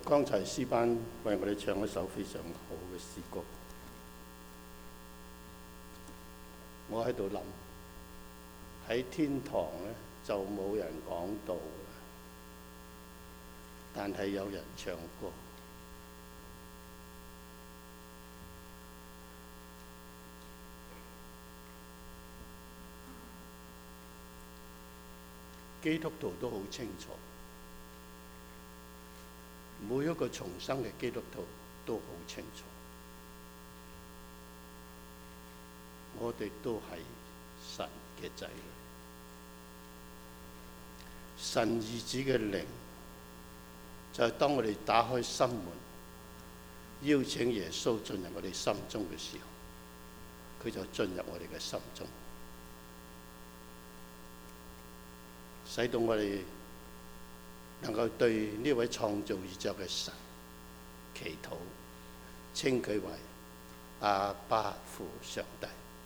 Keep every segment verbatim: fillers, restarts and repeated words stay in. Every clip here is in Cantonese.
剛才詩班為我哋唱一首非常好嘅詩歌，我喺度諗，喺天堂咧就冇人講道，但係有人唱歌。基督徒都好清楚，每一個重生嘅基督徒都好清楚，我哋都係神嘅仔女，神兒子嘅靈就係當我哋打開心門，邀請耶穌進入我哋心中嘅時候，佢就進入我哋嘅心中，使到我哋能夠對呢位創造宇宙嘅神祈禱，稱佢為阿爸父上帝。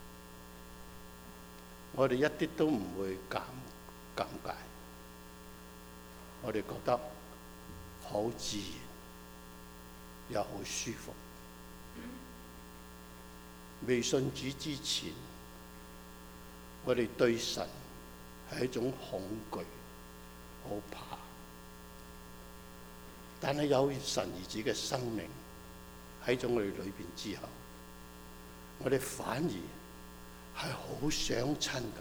我哋一啲都唔會尷尷尬，我哋覺得好自然又好舒服。未信主之前，我哋對神係一種恐懼，好怕。但係有神兒子嘅生命喺咗我哋裏邊之後，我哋反而係好想親近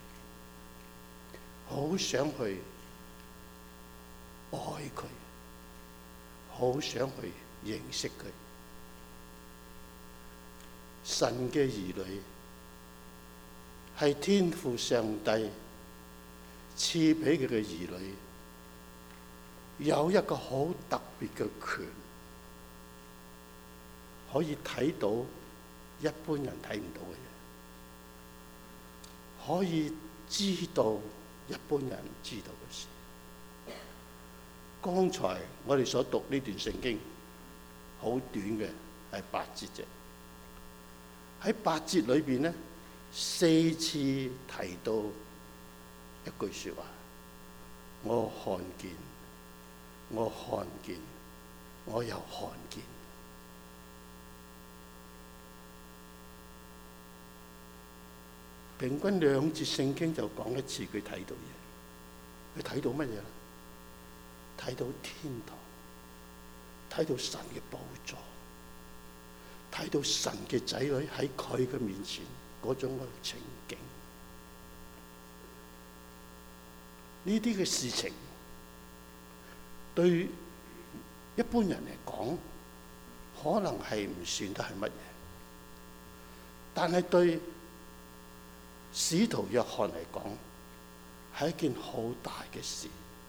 佢，好想去愛佢，好想去認識佢。神嘅兒女係天父上帝賜俾佢嘅兒女，有一個好特別嘅權，可以睇到一般人睇唔到嘅嘢，可以知道一般人唔知道嘅事。剛才我哋所讀呢段聖經，好短嘅，係八節啫。喺八節裏邊呢，四次提到一句説話：我看見，我看見，我又看見。平均兩節聖經就講一次佢睇到嘢。佢睇到乜嘢咧？睇到天堂，睇到神嘅寶座，睇到神嘅仔女喺佢嘅面前嗰種嘅情景。呢啲嘅事情對一般人嚟講，可能係唔算得係乜嘢，但係對使徒約翰嚟講，係一件好大嘅事。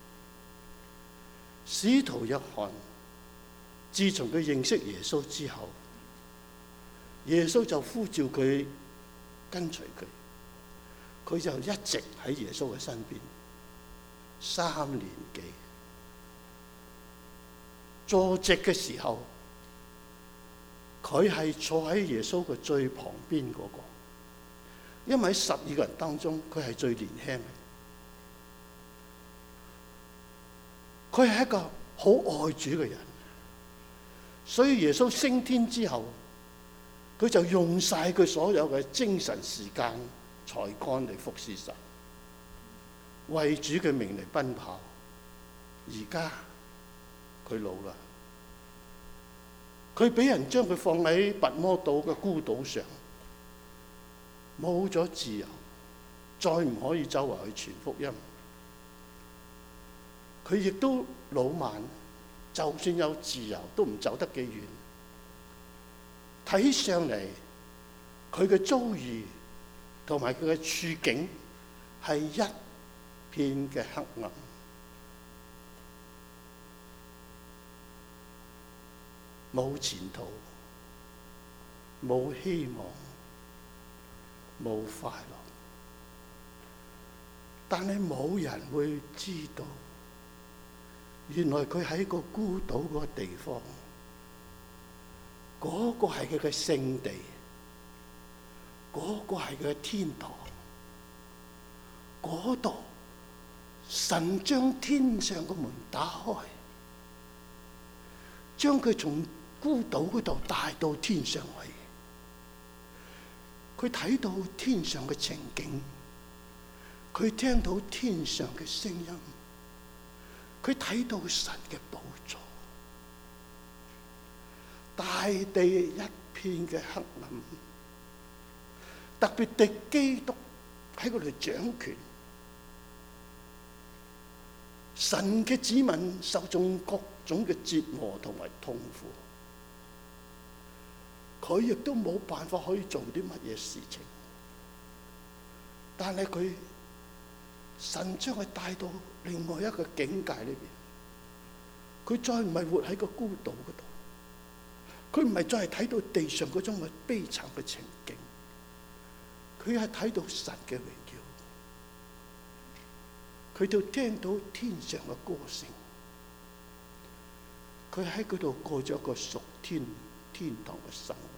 使徒約翰自從佢認識耶穌之後，耶穌就呼召佢跟隨佢，佢就一直喺耶穌嘅身邊三年幾。坐席嘅時候，佢係坐喺耶穌嘅最旁邊嗰個，因為喺十二個人當中，佢係最年輕嘅。佢係一個好愛主嘅人，所以耶穌升天之後，佢就用晒佢所有嘅精神時間才幹嚟服侍神，為主嘅名嚟奔跑。而家佢老啦，佢俾人將佢放喺拔摩島嘅孤島上，冇咗自由，再唔可以周圍去傳福音。佢亦都老慢，就算有自由都唔走得幾遠。睇上嚟，佢嘅遭遇同埋佢嘅處境係一片嘅黑暗，冇前途，冇希望，冇快樂。但係冇人會知道，原來佢喺個孤島嗰個地方，嗰個係佢嘅聖地，嗰個係佢嘅天堂。嗰度神將天上嘅門打開， 將佢從孤島嗰度帶到天上去。佢睇到天上嘅情景，佢聽到天上嘅聲音，佢睇到神嘅寶座。大地一片嘅黑暗，特別敵基督喺嗰度掌權，神嘅子民受盡各種嘅折磨同埋痛苦，佢亦都冇辦法可以做啲乜嘢事情。但係佢神將佢帶到另外一個境界裏邊，佢再唔係活喺個孤島嗰度。佢唔係再係睇到地上嗰種嘅悲慘嘅情景，佢係睇到神嘅榮耀，佢就聽到天上嘅歌聲，佢喺嗰度過咗一個屬天天堂嘅生活。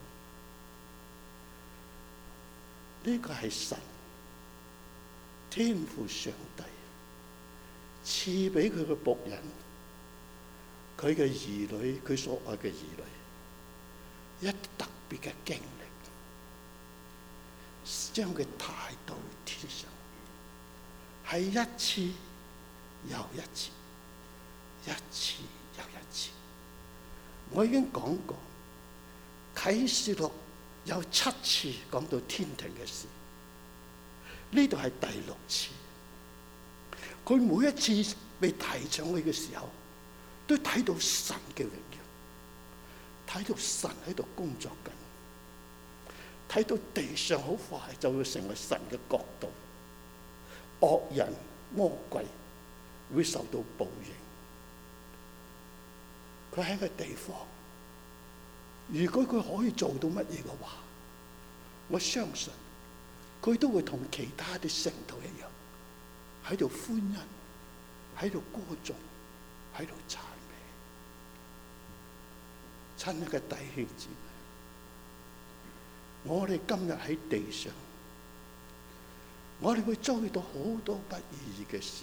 呢個係神天父上帝賜俾佢嘅僕人，佢嘅兒女，佢所愛嘅兒女，一特別嘅經歷，將佢帶到天上，係一次又一次，一次又一次。我已經講過，啟示錄有七次講到天庭嘅事，呢度係第六次。佢每一次被提上去嘅時候，都睇到神嘅榮耀，睇到神喺度工作緊，睇到地上好快就會成為神嘅國度，惡人魔鬼會受到報應。佢喺個地方，如果佢可以做到乜嘢嘅話，我相信佢都會同其他啲聖徒一樣，喺度歡欣，喺度歌頌，喺度讚美。親愛嘅弟兄姊妹，我哋今日喺地上，我哋會遭遇到好多不如意嘅事。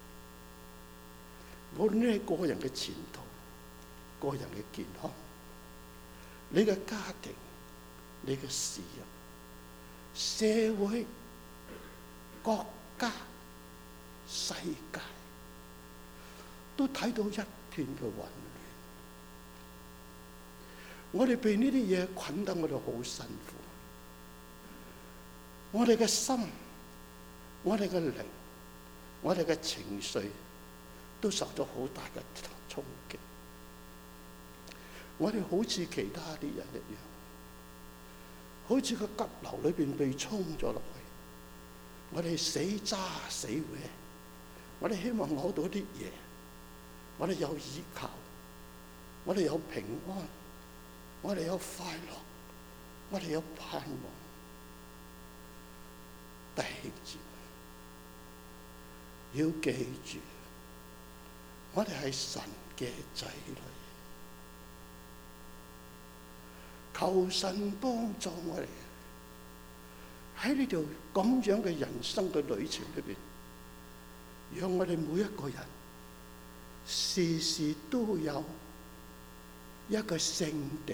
無論你係個人嘅前途、個人嘅健康、你嘅家庭、你嘅事業、社會、國家、世界，都睇到一片嘅混亂。我哋被呢啲嘢捆得我哋好辛苦，我哋嘅心、我哋嘅靈、我哋嘅情緒都受咗好大嘅衝擊。我哋好似其他啲人一樣，好似個急流裏邊被沖咗落去，我哋死揸死搲，我哋希望攞到啲嘢，我哋有依靠，我哋有平安，我哋有快樂，我哋有盼望。弟兄姊妹，要記住，我哋係神嘅仔女，求神幫助我哋喺呢條咁樣嘅人生嘅旅程裏邊，讓我哋每一個人時時都有一個聖地。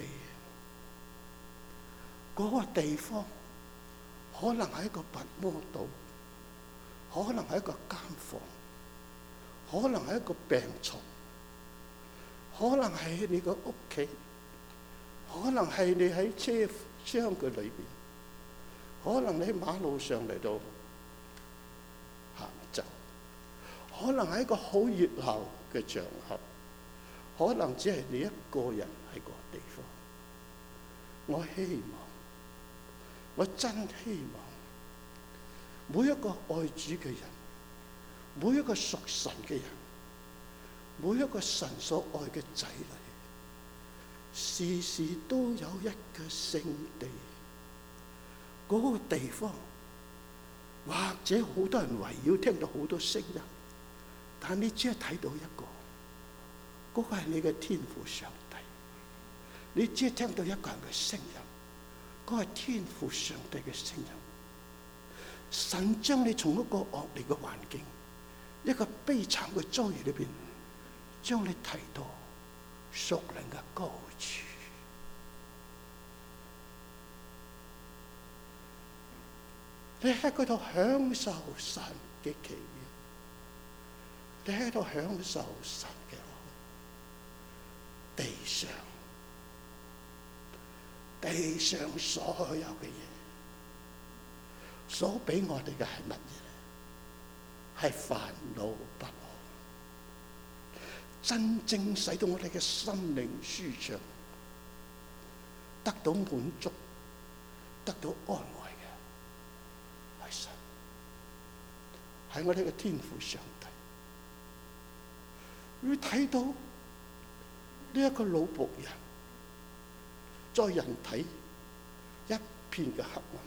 嗰個地方可能係一個拔摩島，可能係一個監房，可能係一個病床，可能係你個屋企，可能係你喺車廂嘅裏邊，可能你喺馬路上嚟到行走，可能係一個好熱鬧嘅場合，可能只係你一個人喺個地方。我希望，我真希望每一個愛主嘅人，每一個屬神嘅人，每一個神所愛嘅仔女，時時都有一個聖地。嗰個地方或者好多人圍繞，聽到好多聲音，但你只係睇到一個，嗰個係你嘅天父上帝。你只係聽到一個人嘅聲音，嗰個係天父上帝嘅聲音。神將你從一個惡劣嘅環境，一個悲慘嘅遭遇裏邊，將你提到屬靈嘅高處。你喺嗰度享受神嘅奇妙，你喺度享受神嘅愛。地上，地上所有嘅嘢，所俾我哋嘅係乜嘢？係煩惱不安。真正使到我哋嘅心靈舒暢，得到滿足，得到安慰嘅係神，係我哋嘅天父上帝。你睇到呢一個老僕人，在人體一片嘅黑暗，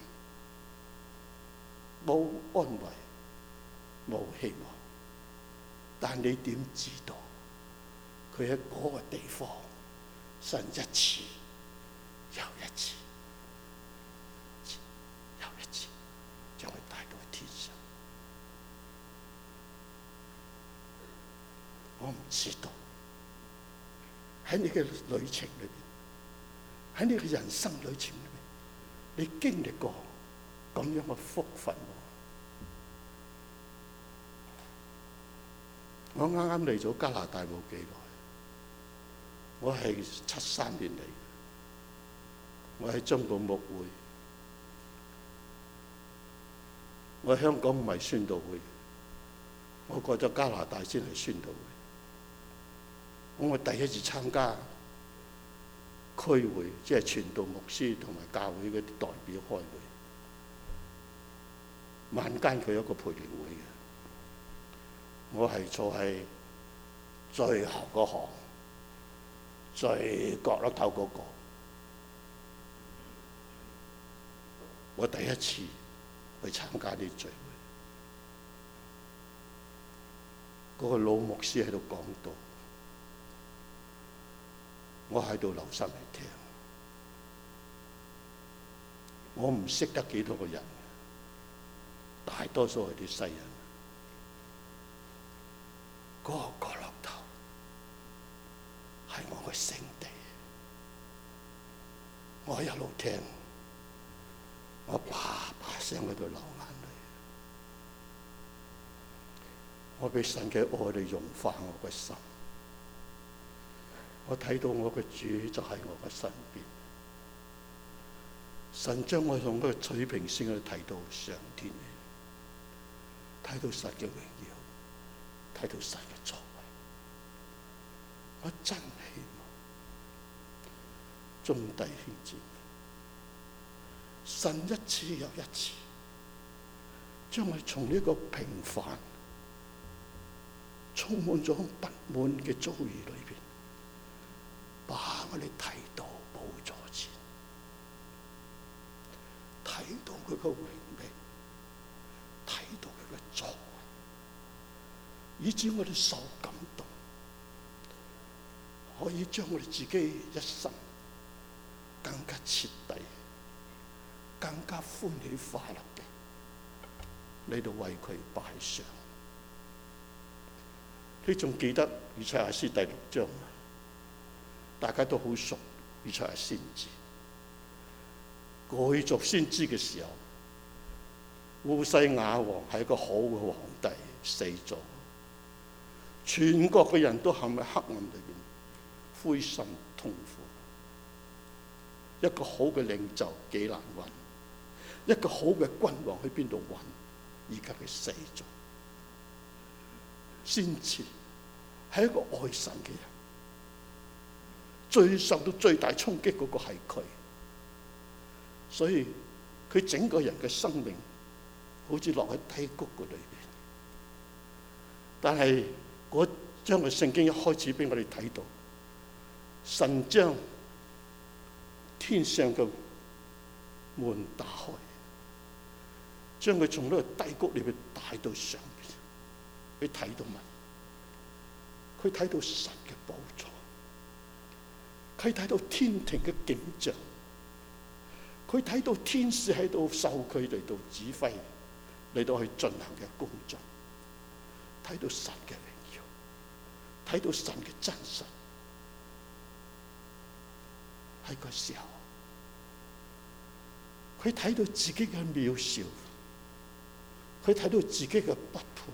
冇安慰，冇希望，但你點知道佢喺嗰個地方，神一次又一次，又一次將佢帶到天上。我唔知道喺你嘅旅程裏邊，喺你嘅人生旅程裏邊，你經歷過咁樣嘅福分。我啱啱嚟咗加拿大冇幾耐，我係七三年嚟，我喺中部牧會，我喺香港唔係宣道會，我過咗加拿大先係宣道會。我第一次參加區會，即係傳道牧師同埋教會嗰啲代表開會，晚間佢有一個培靈會嘅。我係坐喺最後嗰行，最角落頭嗰個。我第一次去參加啲聚會，嗰個老牧師喺度講道，我喺度留心嚟聽。我唔識得幾多個人，大多數係啲西人。嗰個角落頭係我嘅聖地，我一路聽，我啪啪聲喺度流眼淚，我俾神嘅愛嚟融化我嘅心，我睇到我嘅主就喺我嘅身邊，神將我用嗰個水平線去睇到上天，睇到神嘅榮耀，睇到神嘅作為，我真希望眾弟兄姊妹，神一次又一次將我從呢個平凡、充滿咗不滿嘅遭遇裏邊，把我哋提到寶座前，睇到佢個榮美，睇到佢嘅作為，以致我哋受感動，可以將我哋自己一生更加徹底、更加歡喜快樂嘅嚟到為佢擺上。你仲記得以賽亞書第六章嗎？大家都好熟以賽亞先知。過去做先知嘅時候，烏西雅王係一個好嘅皇帝，死咗。全國嘅人都陷喺黑暗裏邊，灰心痛苦。一個好嘅領袖幾難揾，一個好嘅君王去邊度揾？而家佢死咗。先知係一個愛神嘅人，最受到最大衝擊嗰個係佢，所以佢整個人嘅生命好似落喺低谷嘅裏邊。但係嗰章嘅聖經一開始俾我哋睇到，神將天上嘅門打開，將佢從呢個低谷裏邊帶到上邊。佢睇到乜？佢睇到神嘅寶座，佢睇到天庭嘅景象，佢睇到天使喺度受佢嚟到指揮，嚟到去進行嘅工作，睇到神嘅榮耀，睇到神嘅真實， 喺個時候，佢睇到自己嘅渺小，佢睇到自己嘅不配，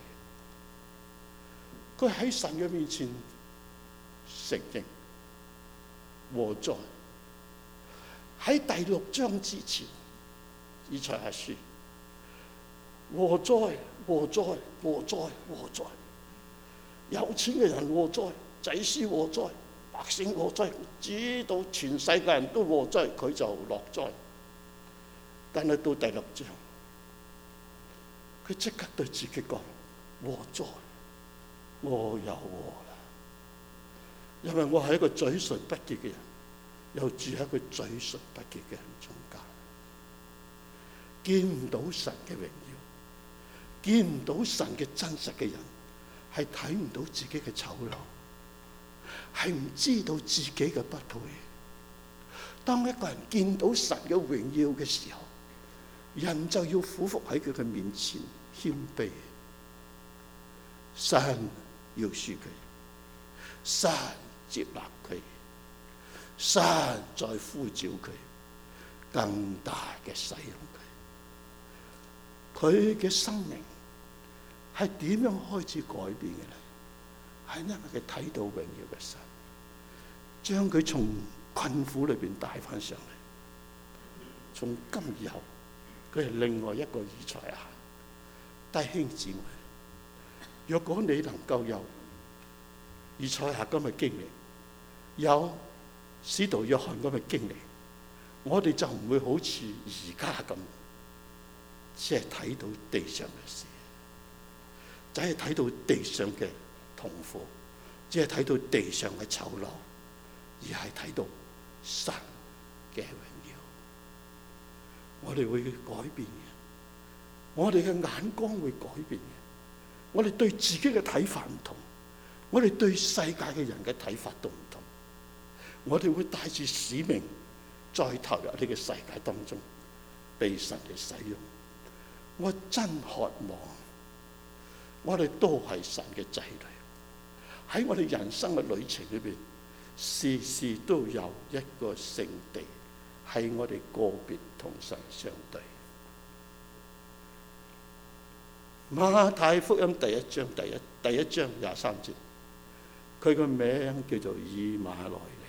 佢喺神嘅面前承認禍哉。喺第六章之前，以賽亞書禍哉禍哉禍哉禍哉，有錢嘅人禍哉，祭司禍哉，百姓禍哉，直到全世界人都禍哉，佢就落災。但係到第六章，佢即刻對自己講：禍哉，我有禍啦！因為我係一個嘴唇不潔嘅人，又住喺佢嘴唇不潔嘅人中間，見唔到神嘅榮耀，見唔到神嘅真實嘅人，係睇唔到自己嘅醜陋，係唔知道自己嘅不配。當一個人見到神嘅榮耀嘅時候，人就要俯伏喺佢嘅面前謙卑，神要恕佢，神接納佢，神再呼召佢，更大嘅使用佢。佢嘅生命係點樣開始改變嘅咧？係因為佢睇到榮耀嘅神，將佢從困苦裏邊帶翻上嚟。從今以後，佢係另外一個以賽亞。弟兄姊妹，若果你能夠有以賽亞咁嘅經歷，有使徒約翰咁嘅經歷，我哋就唔會好似而家咁，只係睇到地上嘅事，只係睇到地上嘅痛苦，只係睇到地上嘅醜陋，而係睇到神嘅榮耀。我哋會改變嘅，我哋嘅眼光會改變嘅，我哋對自己嘅睇法唔同，我哋對世界嘅人嘅睇法都唔同。我哋會帶住使命，再投入呢個世界當中，被神嚟使用。我真渴望，我哋都係神嘅仔女，喺我哋人生嘅旅程裏邊，時時都有一個聖地，係我哋個別同神相對。馬太福音第一章第一第一章廿三節，佢個名叫做以馬內利。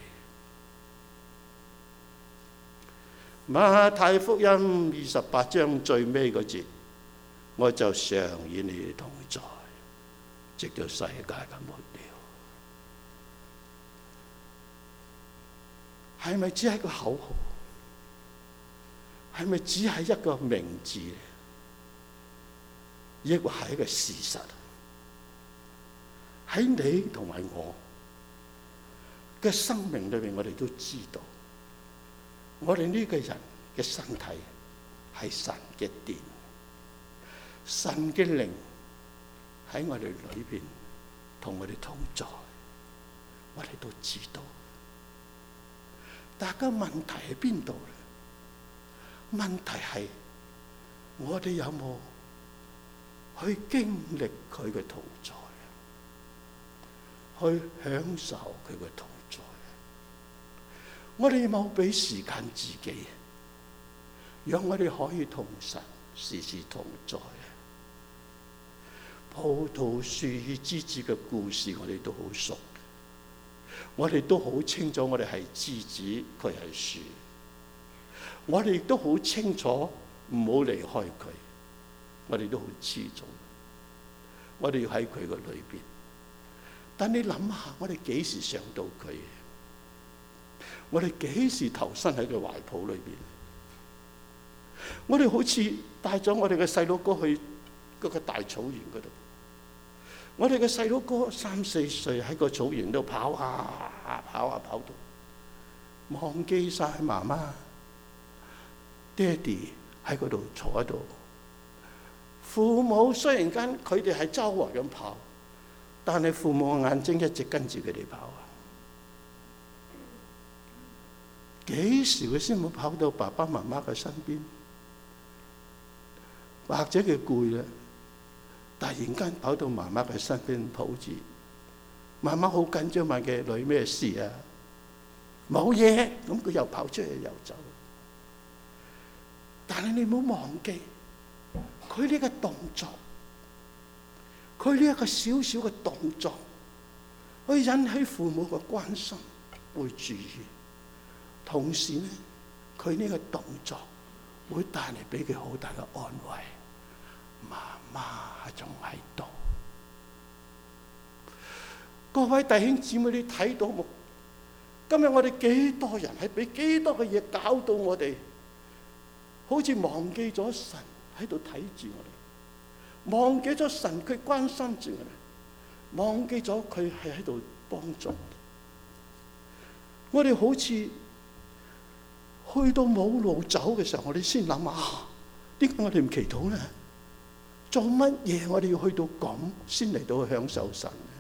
馬太福音二十八章最尾嗰節，我就常與你哋同在，直到世界嘅末了。係咪只係一個口號？係咪只係一個名字？抑或係一個事實？喺你同埋我嘅生命裏面，我哋都知道，我哋呢個人嘅身體係神嘅殿，神嘅靈喺我哋裏邊同我哋同在，我哋都知道。但係個問題喺邊度咧？問題係我哋有冇去經歷佢嘅同在，去享受佢嘅同在？我哋有冇俾時間自己，讓我哋可以同神時時同在？葡萄樹與枝子嘅故事我哋都好熟，我哋都好清楚我哋係枝子，佢係樹。我哋亦都好清楚唔好離開佢，我哋都好知重，我哋要喺佢個裏邊。但你諗下，我哋幾時想到佢？我哋幾時投身喺佢懷抱裏邊？我哋好似帶咗我哋嘅細佬哥去嗰個大草原嗰度，我哋嘅細佬哥三四歲喺個草原度跑啊跑啊跑到，忘記晒媽媽。爹哋喺嗰度坐喺度，父母雖然間佢哋係周圍咁跑，但係父母嘅眼睛一直跟住佢哋跑啊！幾時佢先會跑到爸爸媽媽嘅身邊？或者佢攰啦，突然間跑到媽媽嘅身邊抱住，媽媽好緊張問佢女咩事啊？ 冇嘢，咁佢又跑出去又走。但係你唔好忘記，佢呢個動作，佢呢一個小小嘅動作，去引起父母嘅關心，會注意。同時呢，佢呢個動作會帶嚟俾佢好大嘅安慰。媽媽仲喺度。各位弟兄姊妹，你睇到冇？今日我哋幾多人係俾幾多嘅嘢搞到我哋，好似忘記咗神喺度睇住我哋，忘記咗神佢關心住我哋，忘記咗佢係喺度幫助我哋。我哋好似去到冇路走嘅時候，我哋先諗下，點解我哋唔祈禱呢？做乜嘢我哋要去到咁先嚟到去享受神呢？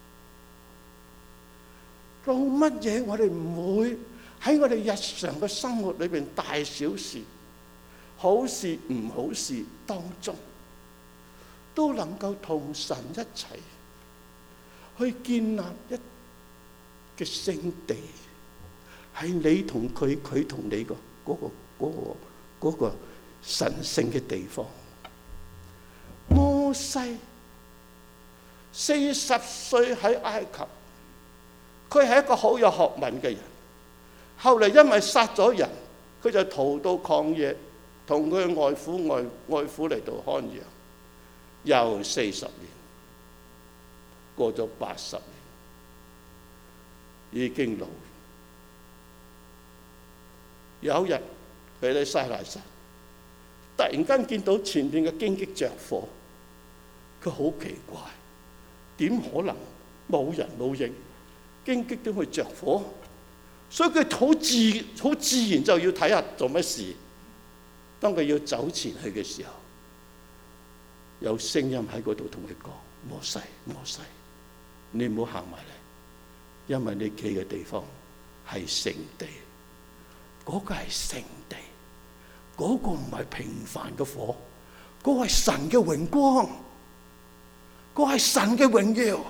做乜嘢我哋唔會喺我哋日常嘅生活裏邊，大小事、好事唔好事當中，都能夠同神一齊去建立一嘅聖地，係你同佢，佢同你個嗰個嗰個嗰個神聖嘅地方。摩西四十歲喺埃及，佢係一個好有學問嘅人。後嚟因為殺咗人，佢就逃到曠野，同佢外父外外父嚟到看羊，又四十年，過咗八十年，已經老。有一日佢喺西奈山，突然間見到前面嘅荊棘着火，佢好奇怪，點可能冇人冇影？荊棘點會着火？所以佢好自好自然就要睇下做乜事。當佢要走前去嘅時候，有聲音喺嗰度同佢講：摩西，摩西，你唔好行埋嚟，因為你企嘅地方係聖地，嗰個係聖地，嗰個唔係平凡嘅火，嗰個係神嘅榮光，嗰個係神嘅榮耀。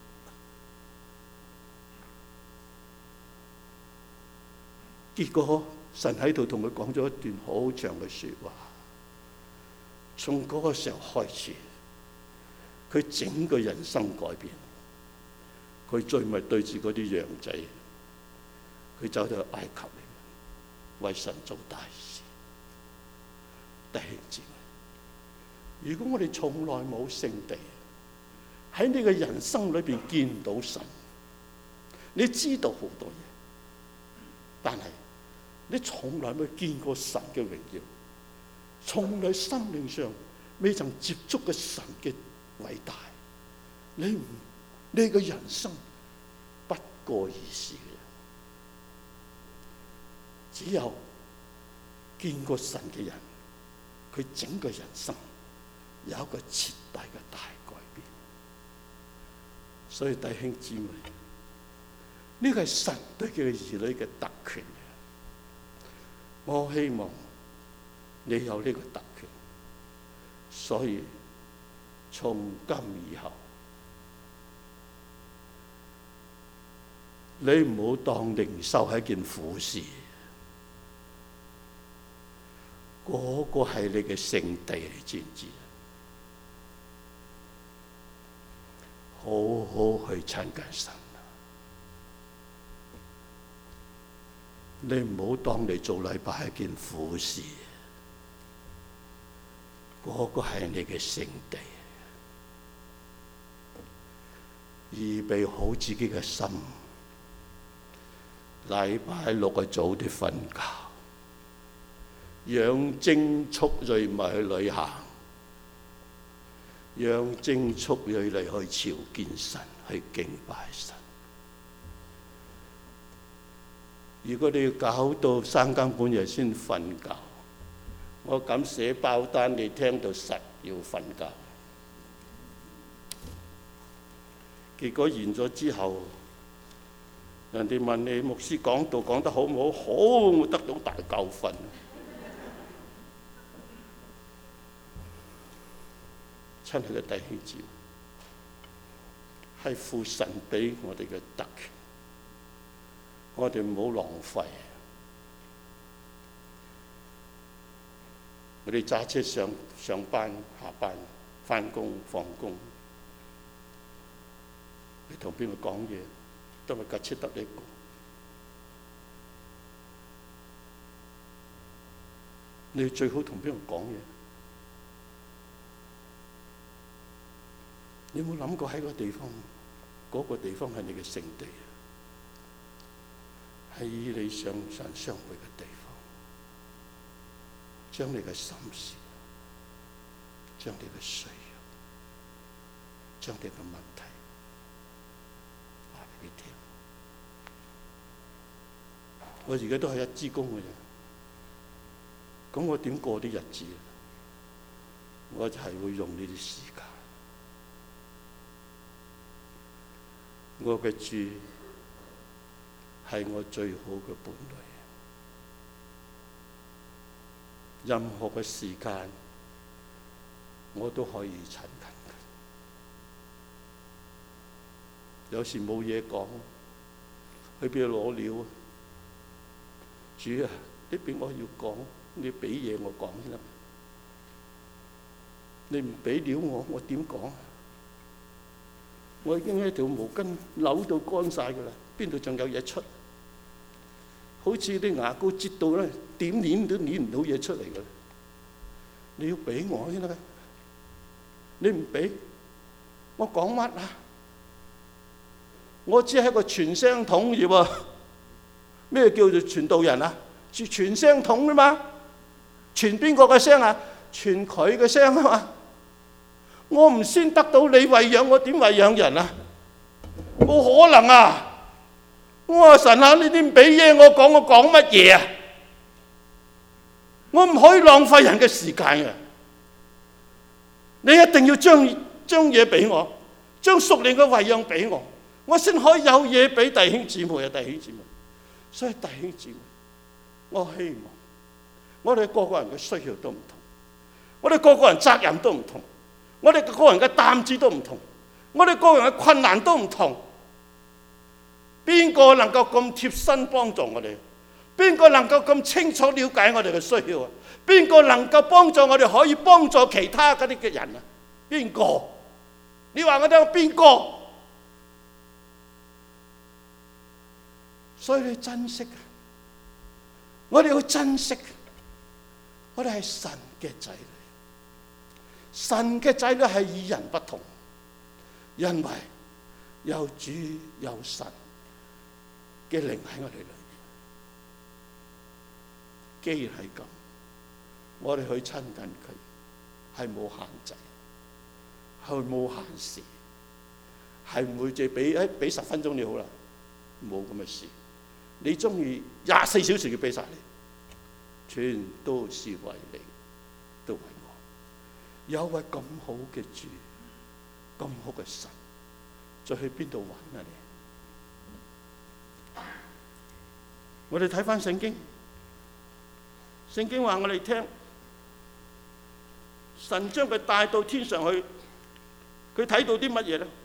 結果神喺度同佢講咗一段好長嘅說話。從嗰個時候開始，佢整個人生改變。佢再咪對住嗰啲羊仔，佢走到埃及嚟為神做大事。弟兄姊妹，如果我哋從來冇聖地，喺你嘅人生裏邊見唔到神，你知道好多嘢，但係你從來未見過神嘅榮耀，從來生命上未曾接觸過神嘅偉大，你唔你嘅人生不過如是嘅。只有見過神嘅人，佢整個人生有一個徹底嘅大改變。所以弟兄姊妹，呢個係神對佢嘅兒女嘅特權。我希望你有呢個特權，所以從今以後，你唔好當靈修係一件苦事，嗰個係你嘅聖地，你知唔知？好好去親近神。你唔好當你做禮拜係一件苦事，嗰個係你嘅聖地。預備好自己嘅心，禮拜六係早啲瞓覺，養精蓄銳咪去旅行，養精蓄銳嚟去朝見神，去敬拜神。如果你要搞到三更半夜先瞓覺，我敢寫包單，你聽到實要瞓覺。結果完咗之後，人哋問你牧師講道講得好唔好？好，我得到大教訓。親愛嘅弟兄姊妹，係父神俾我哋嘅特權。 我哋唔好浪費。我哋揸車上上班、下班、返工、放工，你同邊個講嘢？都係架車得一個。你最好同邊個講嘢？你有冇諗過喺個地方，嗰個地方係你嘅聖地，係與你常常相會嘅地方，將你嘅心事、將你嘅需要、將你嘅問題話俾佢聽。我而家都係一支公嘅人，咁我點過啲日子？我就係會用呢啲時間。我嘅主係我最好嘅伴侶，任何嘅時間我都可以親近佢。有時冇嘢講，去邊度攞料啊？主啊，呢邊我要講，你俾嘢我講先啦。你唔俾料我，我點講？我已經喺條毛巾扭到乾晒㗎啦，邊度仲有嘢出？好似啲牙膏擠到咧，點攣都攣唔到嘢出嚟㗎。你要俾我先得㗎，你唔俾，我講乜啊？我只係一個傳聲筒啫喎。咩叫做傳道人啊？傳傳聲筒啊嘛，傳邊個嘅聲啊？傳佢嘅聲啊嘛。我唔先得到你餵養，我點餵養人啊？冇可能啊！我話神啊，你啲唔俾嘢我講，我講乜嘢啊？我唔可以浪費人嘅時間嘅。你一定要將將嘢俾我，將屬靈嘅餵養俾我，我先可以有嘢俾弟兄姊妹啊！弟兄姊妹，所以弟兄姊妹，我希望我哋個個人嘅需要都唔同，我哋個個人責任都唔同。我哋個人嘅擔子都唔同，我哋個人嘅困難都唔同。邊個能夠咁貼身幫助我哋？邊個能夠咁清楚了解我哋嘅需要啊？邊個能夠幫助我哋可以幫助其他嗰啲嘅人啊？邊個？你話我聽邊個？所以你珍惜，我哋要珍惜，我哋係神嘅仔女。神嘅仔女係與人不同，因為有主有神嘅靈喺我哋裏面。既然係咁，我哋去親近佢係冇限制，係冇限時，係唔會淨俾誒俾十分鐘你好啦，冇咁嘅事。你中意廿四小時要俾晒你，全都是為你，都為我。有位咁好嘅主，咁好嘅神，再去邊度揾啊你？我哋睇翻聖經，聖經話我哋聽，神將佢帶到天上去，佢睇到啲乜嘢咧？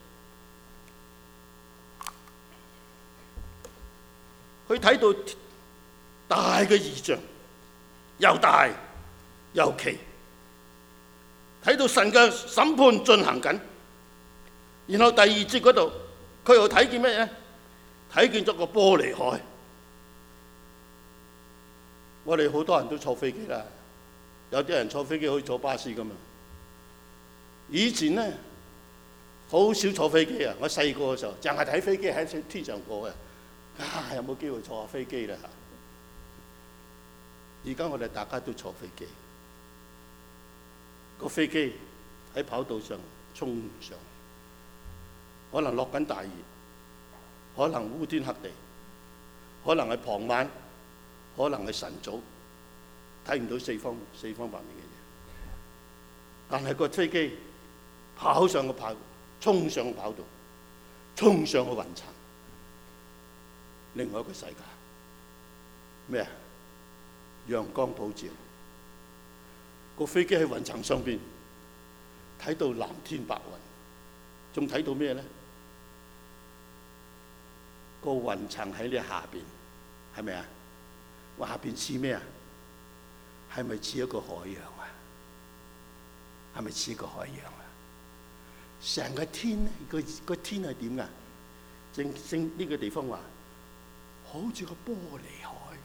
佢睇到大嘅異象，又大又奇。睇到神嘅審判進行緊，然後第二節嗰度，佢又睇見咩嘢？睇見咗個玻璃海。我哋好多人都坐飛機啦，有啲人坐飛機可以坐巴士噶嘛。以前咧好少坐飛機啊！我細個嘅時候，淨係睇飛機喺天上過嘅。啊，有冇機會坐下飛機啦？而家我哋大家都坐飛機。個飛機喺跑道上衝上，可能落緊大雨，可能烏天黑地，可能係傍晚，可能係晨早，睇唔到四方四方八面嘅嘢。但係個飛機跑上個跑，衝上個跑道，衝上個雲層，另外一個世界。咩啊？陽光普照。個飛機喺雲層上邊，睇到藍天白雲，仲睇到咩咧？個雲層喺你下邊， 係咪啊？話下邊似咩啊？係咪似一個海洋啊？係咪似一個海洋啊？成個天咧，個個天係點噶？正正呢個地方話，好似個玻璃海咁。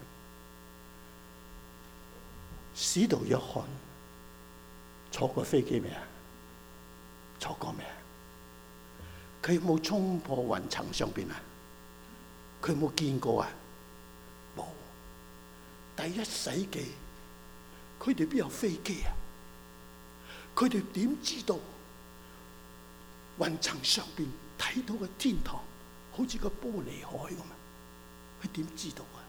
使徒約翰坐過飛機未啊？坐過未啊？佢有冇衝破雲層上邊啊？佢有冇見過啊？冇。第一世紀，佢哋邊有飛機啊？佢哋點知道雲層上邊睇到嘅天堂好似個玻璃海咁啊？佢點知道啊？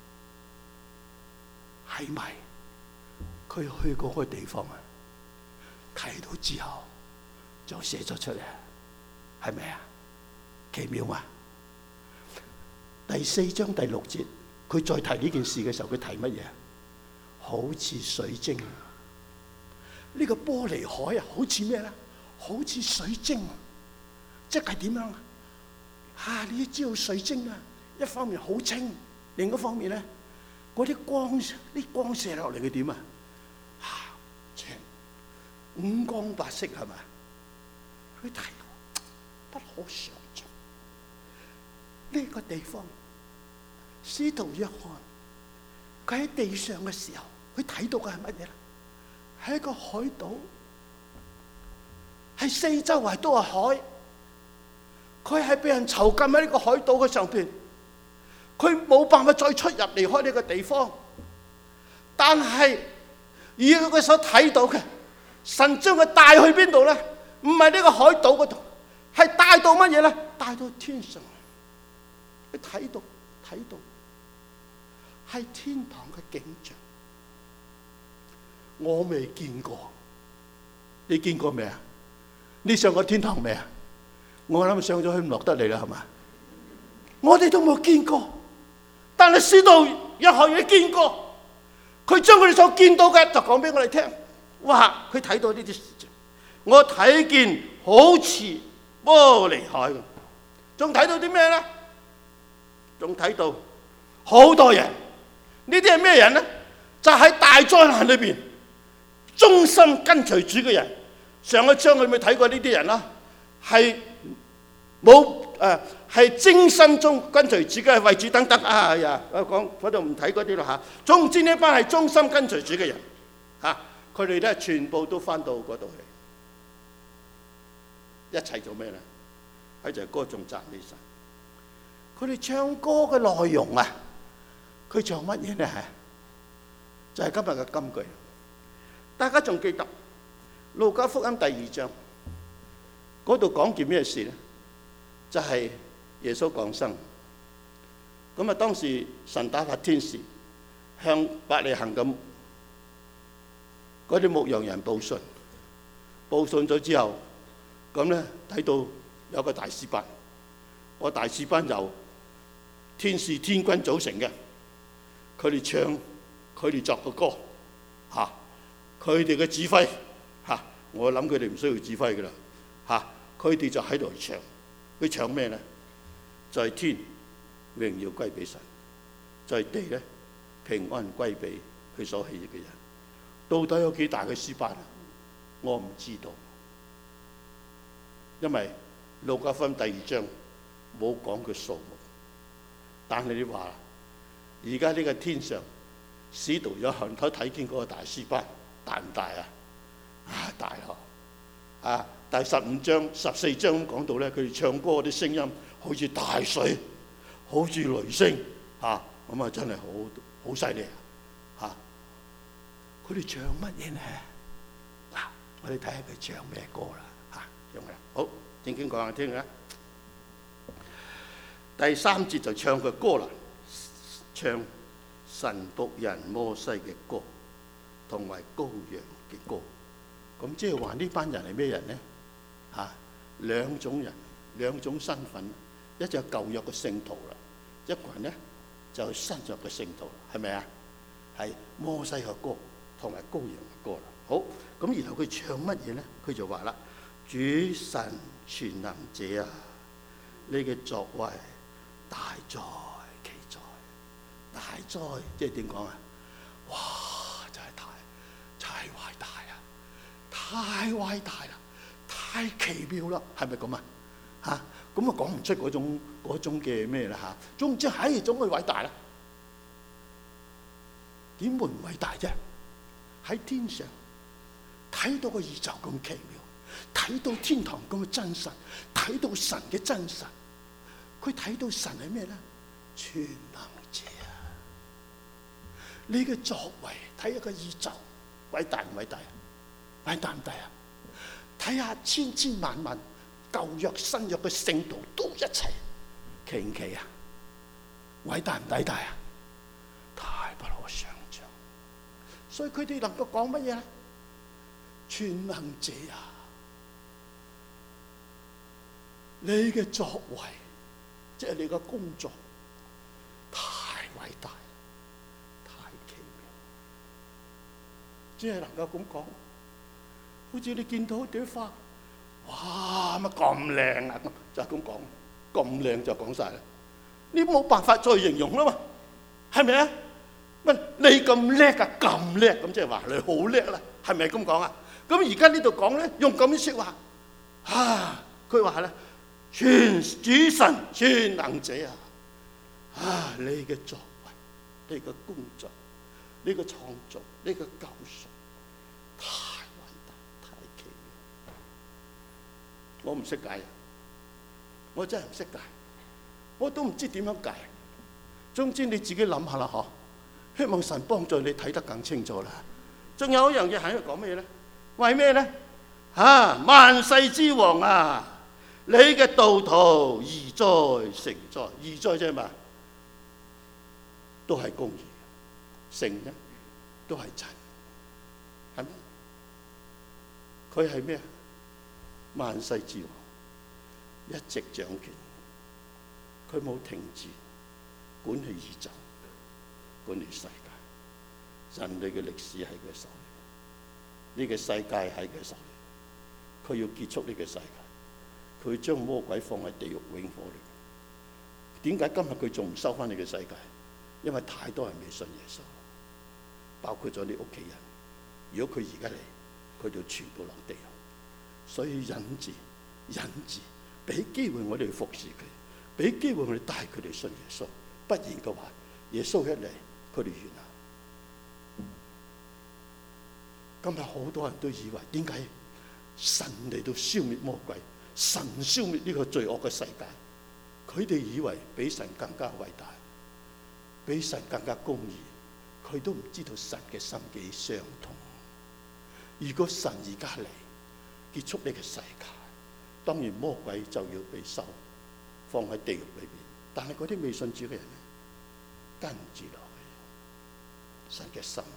係咪佢去過嗰個地方啊？睇到之後就寫咗出嚟，係咪啊？奇妙啊！第四章第六節，佢再提呢件事嘅時候，佢提乜嘢？好似水晶。呢個玻璃海啊，好似咩咧？好似水晶，即係點樣啊？啊，你要知道水晶啊，一方面好清，另一方面咧，嗰啲光，啲光射落嚟嘅點啊？啊，清，五光八色係咪？佢睇不可想象。呢個地方，使徒約翰佢喺地上嘅時候，佢睇到嘅係乜嘢咧？係一個海島，係四周圍都係海。佢係俾人囚禁喺呢個海島嘅上邊，佢冇辦法再出入離開呢個地方。但係以佢所睇到嘅，神將佢帶去邊度咧？唔係呢個海島嗰度，係帶到乜嘢咧？帶到天上。佢睇到睇到係天堂嘅景象。我未見過，你見過未啊？你上過天堂未啊？我諗上咗去唔落得嚟啦，係嘛？我哋都冇見過，但係使徒約翰已經見過，佢將佢哋所見到嘅就講俾我哋聽。哇！佢睇到呢啲事情，我睇見好似玻璃海咁，仲睇到啲咩咧？仲睇到好多人，呢啲係咩人咧？就喺大災難裏邊忠心跟隨主嘅人。上一章佢咪睇過呢啲人啦？係冇誒，係精心中跟隨主嘅，為主等等啊！哎呀，我講嗰度唔睇嗰啲啦嚇。總之呢班係忠心跟隨主嘅人嚇，佢哋咧全部都翻到嗰度去，一齊做咩咧？喺就係歌頌讚美神。佢哋唱歌嘅內容啊，佢唱乜嘢咧？就係今日嘅金句。大家仲記得路加福音第二章嗰度講件咩事咧？就係耶穌降生。咁啊，當時神打發天使向伯利恆嘅嗰啲牧羊人報信，報信咗之後，咁咧睇到有個大詩班，個大詩班由天使天軍組成嘅，佢哋唱，佢哋作嘅歌，嚇，佢哋嘅指揮，嚇，我諗佢哋唔需要指揮㗎啦，嚇，佢哋就喺度唱，佢唱咩咧？在、就是、天榮耀歸俾神，在、就是、地咧平安歸俾佢所喜悅嘅人。到底有幾大嘅詩班啊？我唔知道，因為路加福音第二章冇講佢數目。但係你話，而家呢個天上使徒約翰都睇見嗰個大詩班大唔大啊？啊，大咯！啊，第十五章、十四章咁講到咧，佢哋唱歌嗰啲聲音好似大水，好似雷聲，嚇咁啊，真係好好犀利啊！嚇，佢哋唱乜嘢咧？嗱，我哋睇下佢唱咩歌啦嚇，唱嘅好正經講下聽啊！第三節就唱佢歌啦，唱神僕人摩西嘅歌，同埋羔羊嘅歌。咁即係話呢班人係咩人咧？嚇、啊，兩種人，兩種身份，一隻係舊約嘅聖徒啦，一個人咧就係新約嘅聖徒，係咪啊？係摩西嘅歌同埋羔羊嘅歌啦。好，咁然後佢唱乜嘢咧？佢就話啦：主神全能者啊，你嘅作為大在其在， 大哉，即係點講啊？哇！真係太太偉大啦，太偉大啦，太奇妙啦，係咪咁啊？嚇，咁啊講唔出嗰種嗰種嘅咩啦嚇。總唔知係總係偉大啦，點會唔偉大啫？喺天上睇到個宇宙咁奇妙，睇到天堂咁嘅真實，睇到神嘅真實。佢睇到神係咩咧？全能者啊！你嘅作為，睇一個宇宙偉大唔偉大啊？偉大唔大啊？睇下千千萬萬舊約新約嘅聖徒都一齊奇唔奇啊？偉大唔偉大啊？太不可想象。所以佢哋能夠講乜嘢咧？全能者啊！你嘅作為，即係你嘅工作，太偉大，太奇妙，只係能夠咁講。好似你見到朵花，哇！乜咁靚啊？就係咁講，咁靚就講晒啦。你冇辦法再形容啦嘛，係咪啊？乜你咁叻啊？咁叻咁即係話你好叻啦，係咪咁講啊？咁而家呢度講咧，用咁樣説話，啊！佢話咧。全主神全能者啊！啊，你嘅作為，你嘅工作，你嘅創造，你嘅救贖，太偉大，太奇妙。我唔識解啊！我真係唔識解，我都唔知點樣解。總之你自己諗下啦，嗬！希望神幫助你睇得更清楚啦。仲有一樣嘢喺度講咩咧？為咩咧？啊，萬世之王啊！你嘅道途義哉誠哉，義哉啫嘛，都係公義嘅，誠咧都係真，係咪？佢係咩？萬世之王，一直掌權，佢冇停止管理宇宙，管理世界，人類嘅歷史喺佢手裏，呢個世界喺佢手裏，佢要結束呢個世界。佢將魔鬼放喺地獄永火裏。點解今日佢仲唔收翻你嘅世界？因為太多人未信耶穌，包括咗你屋企人。如果佢而家嚟，佢就全部落地獄。所以忍住，忍住，俾機會我哋服侍佢，俾機會我哋帶佢哋信耶穌。不然嘅話，耶穌一嚟，佢哋完啦。今日好多人都以為點解神嚟到消滅魔鬼？神消滅呢個罪惡嘅世界，佢哋以為比神更加偉大，比神更加公義，佢都唔知道神嘅心幾傷痛。如果神而家嚟結束呢個世界，當然魔鬼就要被收，放喺地獄裏邊。但係嗰啲未信主嘅人咧，跟住落去，神嘅心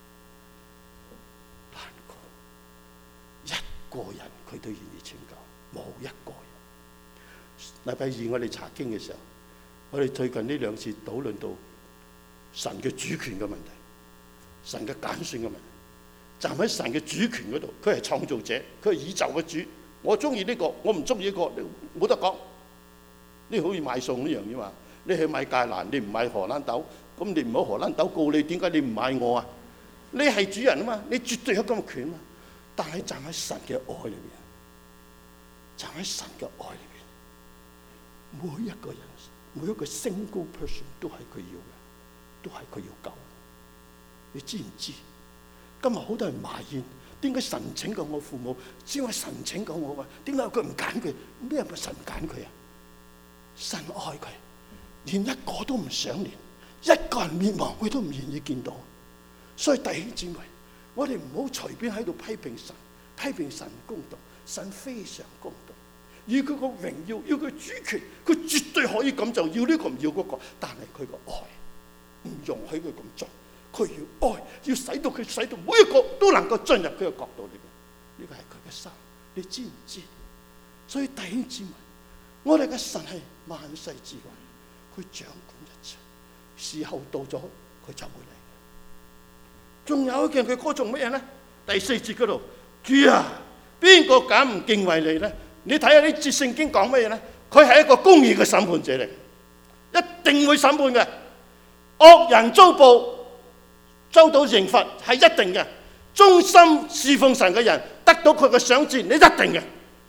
難過，一個人佢都願意拯救。冇一個人。禮拜二我哋查經嘅時候，我哋最近呢兩次討論到神嘅主權嘅問題，神嘅揀選嘅問題。站喺神嘅主權嗰度，佢係創造者，佢係宇宙嘅主。我中意呢個，我唔中意呢個，冇得講。呢好似買餸一樣啫嘛。你去買芥蘭，你唔買荷蘭豆，咁你唔好荷蘭豆告你，點解你唔買我啊？你係主人啊嘛，你絕對有咁嘅權啊。但係站喺神嘅愛裏面。站喺神嘅愛裏邊，每一個人，每一個 single person 都係佢要嘅，都係佢要救。你知唔知？今日好多人埋怨，點解神拯救我父母？只係神拯救我啊？點解佢唔揀佢？咩人神揀佢啊？神愛佢，連一個都唔想連，一個人滅亡佢都唔願意見到。所以弟兄姊妹，我哋唔好隨便喺度批評神，批評神公道。神非常公道，要佢個榮耀，要佢主權，佢絕對可以咁做，要呢個唔要嗰個。但係佢個愛唔容許佢咁做，佢要愛，要使到佢使到每一個都能夠進入佢嘅國度裏邊。呢個係佢嘅心，你知唔知？所以弟兄姊妹，我哋嘅神係萬世之王，佢掌管一切，時候到咗佢就會嚟。仲有一件佢歌頌乜嘢咧？第四節嗰度，主啊！邊個敢唔敬畏你咧？你睇下呢節聖經講乜嘢咧？佢係一個公義嘅審判者嚟，一定會審判嘅。 惡人遭報，遭到刑罰係一定嘅。忠心侍奉神嘅人得到佢嘅賞賜，你一定嘅。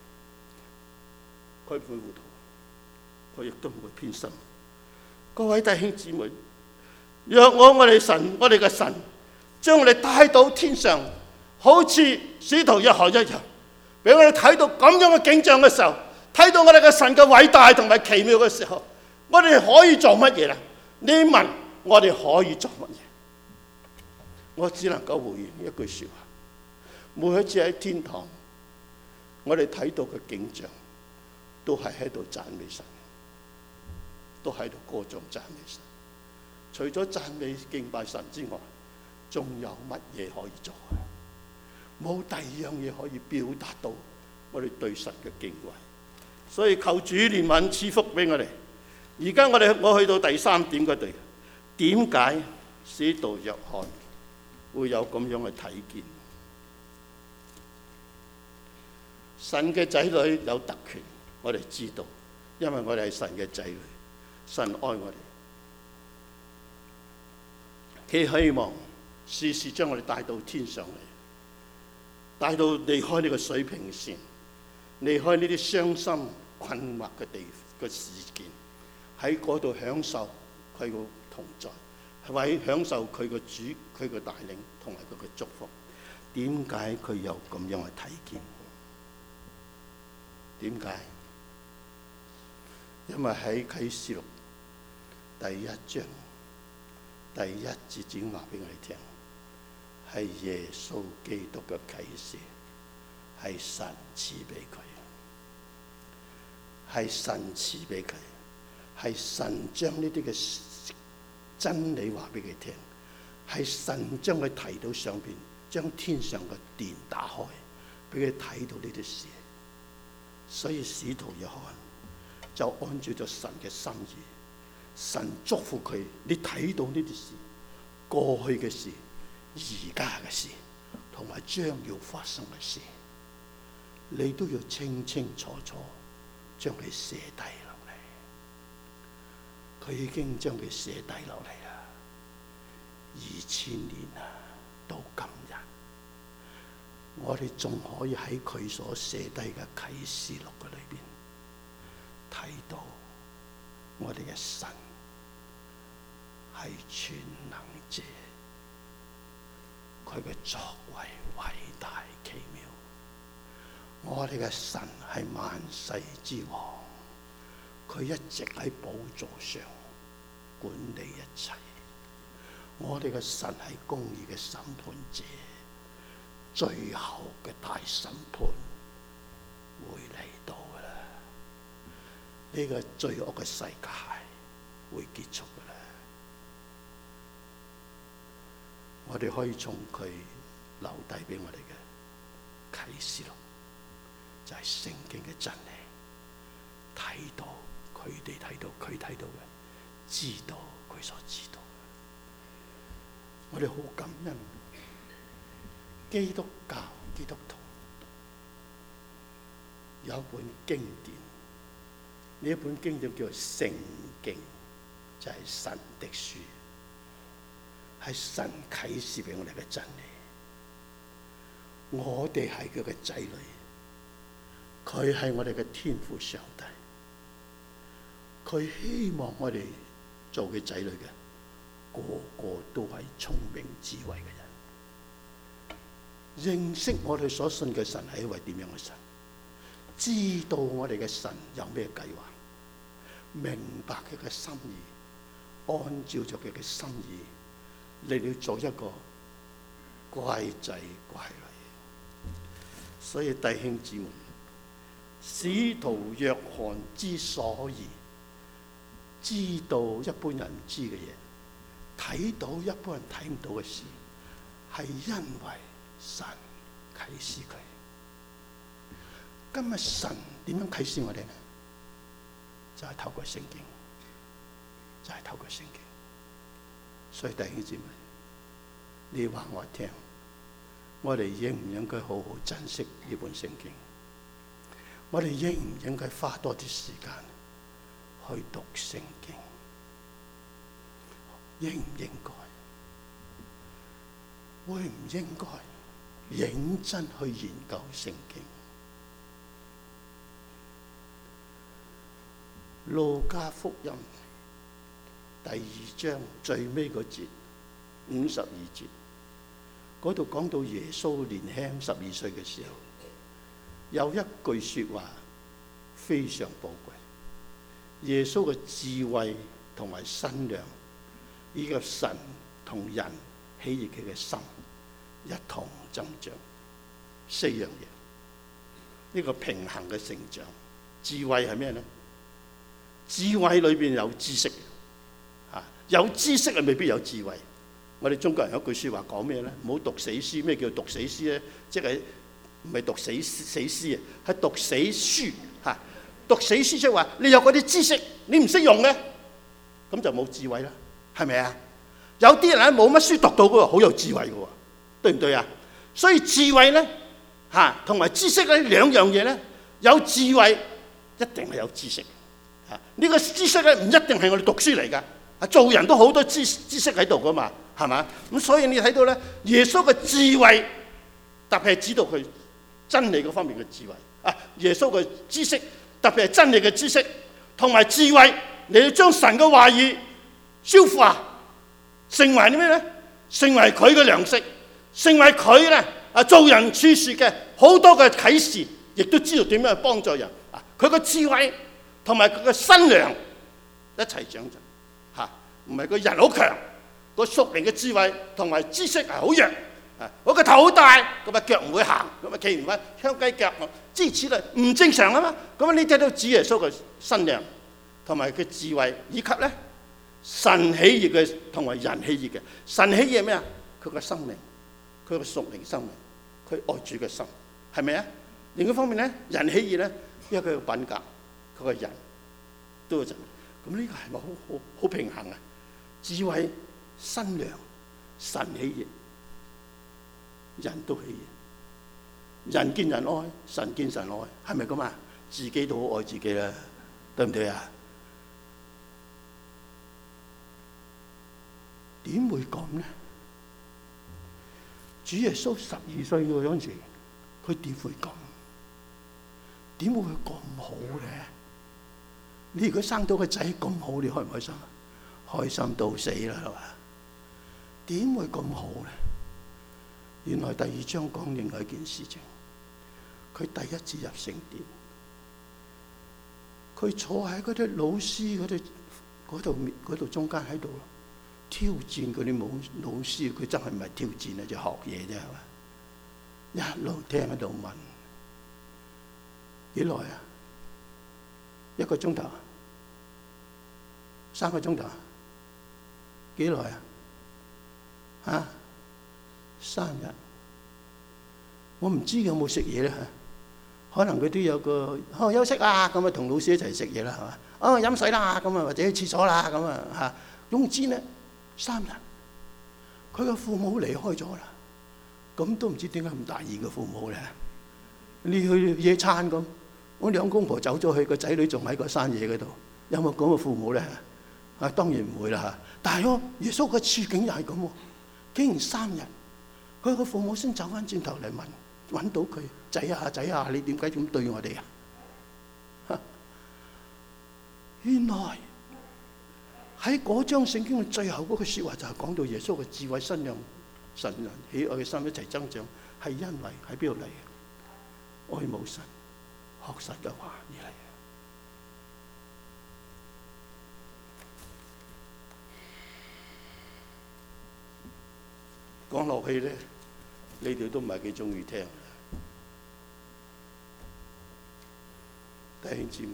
佢唔會糊塗，佢亦都唔會偏心。各位弟兄姊妹，若我我哋神，我哋嘅神將我哋帶到天上，好似使徒約翰一樣，俾我哋睇到咁樣嘅景象嘅時候，睇到我哋嘅神嘅偉大同埋奇妙嘅時候，我哋可以做乜嘢咧？你問我哋可以做乜嘢？我只能夠回應一句說話：每一次喺天堂，我哋睇到嘅景象，都係喺度讚美神，都喺度歌頌讚美神。除咗讚美敬拜神之外，仲有乜嘢可以做啊？冇第二樣嘢可以表達到我哋對神嘅敬畏。所以求主憐憫賜福俾我哋。而家我哋我去到第三點嗰度，點解使徒約翰會有咁樣嘅睇見？神嘅仔女有特權，我哋知道，因為我哋係神嘅仔女，神愛我哋，佢希望時時將我哋帶到天上嚟，帶到離開呢個水平線，離開呢啲傷心困惑嘅地嘅事件，喺嗰度享受佢個同在，係咪享受佢個主佢個帶領同埋佢嘅祝福？點解佢有咁樣嘅睇見？點解？因為喺啟示錄第一章第一節已經話俾我哋聽，係耶穌基督嘅啟示，係神賜俾佢，係神賜俾佢，係神將呢啲嘅真理話俾佢聽，係神將佢提到上邊，將天上嘅殿打開，俾佢睇到呢啲事。所以使徒約翰就按照咗神嘅心意，神祝福佢，你睇到呢啲事，過去嘅事、而家嘅事，同埋將要發生嘅事，你都要清清楚楚將佢寫低落嚟。佢已經將佢寫低落嚟啦，二千年啦，到今日，我哋仲可以喺佢所寫低嘅啟示錄嘅裏邊睇到，我哋嘅神係全能者，佢嘅作為偉大奇妙。我哋嘅神係萬世之王，佢一直喺寶座上管理一切。我哋嘅神係公義嘅審判者，最後嘅大審判會嚟到噶啦，呢個罪惡嘅世界會結束噶啦。我哋可以從佢留低俾我哋嘅啟示錄，就係聖經嘅真理，睇到佢哋睇到佢睇到嘅，知道佢所知道嘅。我哋好感恩基督教基督徒有一本經典，呢一本經典叫做聖經，就係神的書，係神啟示俾我哋嘅真理。我哋係佢嘅仔女，佢係我哋嘅天父上帝，佢希望我哋做佢仔女嘅個個都係聰明智慧嘅人，認識我哋所信嘅神係一位點樣嘅神，知道我哋嘅神有咩計劃，明白佢嘅心意，按照咗佢嘅心意嚟到做一個乖仔乖女。所以弟兄姊妹，使徒約翰之所以知道一般人唔知嘅嘢，睇到一般人睇唔到嘅事，係因為神啟示佢。今日神點樣啟示我哋呢？就係、是、透過聖經，就係、是、透過聖經。所以弟兄姊妹，你話我聽，我哋應唔應該好好珍惜呢本聖經？我哋應唔應該花多啲時間去讀聖經？ 應唔應該？會唔應該認真去研究聖經？路加福音第二章最尾嗰節五十二節，嗰度講到耶穌年輕十二歲嘅時候，有一句說話非常寶貴。耶穌嘅智慧同埋身量，以及神同人喜悅佢嘅心一同增長，四樣嘢。呢個平衡嘅成長，智慧係咩呢？智慧裏邊有知識，啊，有知識係未必有智慧。我哋中國人有句說話講咩呢？唔好讀死書。咩叫讀死書呢？即係唔係讀死死詩啊，係讀死書吓。讀死書即係話你有嗰啲知識，你唔識用嘅，咁就冇智慧啦，係咪啊？有啲人冇乜書讀到嘅，好有智慧嘅，對唔對啊？所以智慧咧吓，同埋知識咧兩樣嘢咧，有智慧一定係有知識吓。呢個知識咧唔一定係我哋讀書嚟噶，啊做人都好多知知識喺度噶嘛，係嘛？咁所以你睇到咧，耶穌嘅智慧特別係指導佢真理嗰方面嘅智慧啊。耶穌嘅知識特別係真理嘅知識同埋智慧，你要將神嘅話語消化，成為啲咩咧？成為佢嘅糧食，成為佢咧啊做人處事嘅好多嘅啟示，亦都知道點樣去幫助人啊。佢嘅智慧同埋佢嘅身量一齊長進嚇，唔係個人好強，個屬靈嘅智慧同埋知識係好弱啊。我個頭好大，咁啊腳唔會行，咁啊企唔穩，香雞腳咁，諸如此類唔正常啊嘛。咁你睇到主耶穌嘅身量同埋佢智慧，以及咧神喜悅嘅同埋人喜悅嘅。神喜悅係咩啊？佢個生命，佢個屬靈生命，佢愛主嘅心，係咪啊？另一方面咧，人喜悅咧，因為佢嘅品格，佢個人都有陣。咁呢個係咪好好好平衡啊？智慧、身量、神喜悅，人都喜悅。人見人愛，神見神愛，係咪咁啊？自己都好愛自己啦，對唔對啊？點會咁呢？主耶穌十二歲嗰陣時，佢點會咁？點會咁好咧？你如果生到個仔咁好，你開唔開心啊？開心到死啦，係嘛？點會咁好咧？原來第二章講另外一件事情，佢第一次入聖殿，佢坐喺嗰啲老師嗰啲嗰度嗰度中間喺度挑戰嗰啲老老師，佢真係唔係挑戰啊，就學嘢啫，係嘛？一路聽喺度問，幾耐啊？一個鐘頭，三個鐘頭，幾耐啊？啊？三日，我唔知有冇食嘢咧，可能佢都有個哦休息啊，咁啊同老師一齊食嘢啦，係嘛？哦飲水啦，咁啊或者去廁所啦，咁啊嚇。總之咧，三日，佢個父母離開咗啦，咁都唔知點解咁大意嘅父母咧？你去野餐咁，我兩公婆走咗去，個仔女仲喺個山野嗰度，有冇咁嘅父母咧？啊當然唔會啦嚇。但係喎，耶穌嘅處境又係咁喎，竟然三日。佢個父母先走翻轉頭嚟問，揾到佢仔啊仔啊，你點解咁對我哋啊？原來喺嗰章聖經嘅最後嗰句説話就係講到耶穌嘅智慧、身量、神人喜愛嘅心一齊增長，係因為喺邊度嚟嘅？愛慕神、學神嘅話而嚟。講落去咧，你哋都唔係幾中意聽。弟兄姊妹，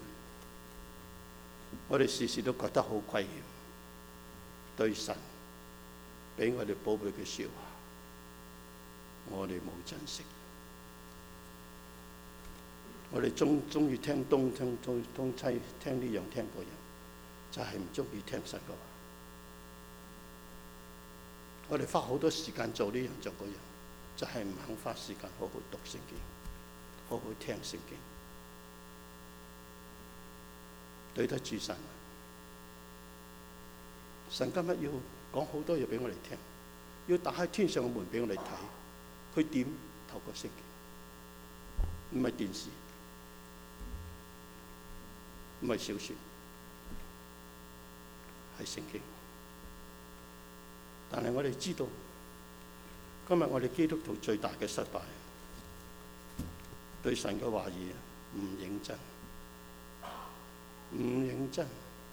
我哋時時都覺得好虧欠，對神俾我哋寶貝嘅説話，我哋冇珍惜。我哋中中意聽東聽東東西，聽呢樣聽嗰樣，就係唔中意聽神嘅話。我哋花好多時間做呢樣做嗰樣，就係唔肯花時間好好讀聖經，好好聽聖經，對得住神。神今日要講好多嘢俾我哋聽，要打開天上嘅門俾我哋睇。佢點透過聖經，唔係電視，唔係小説，係聖經。但係我哋知道，今日我哋基督徒最大嘅失敗，對神嘅話語唔認真，唔認真。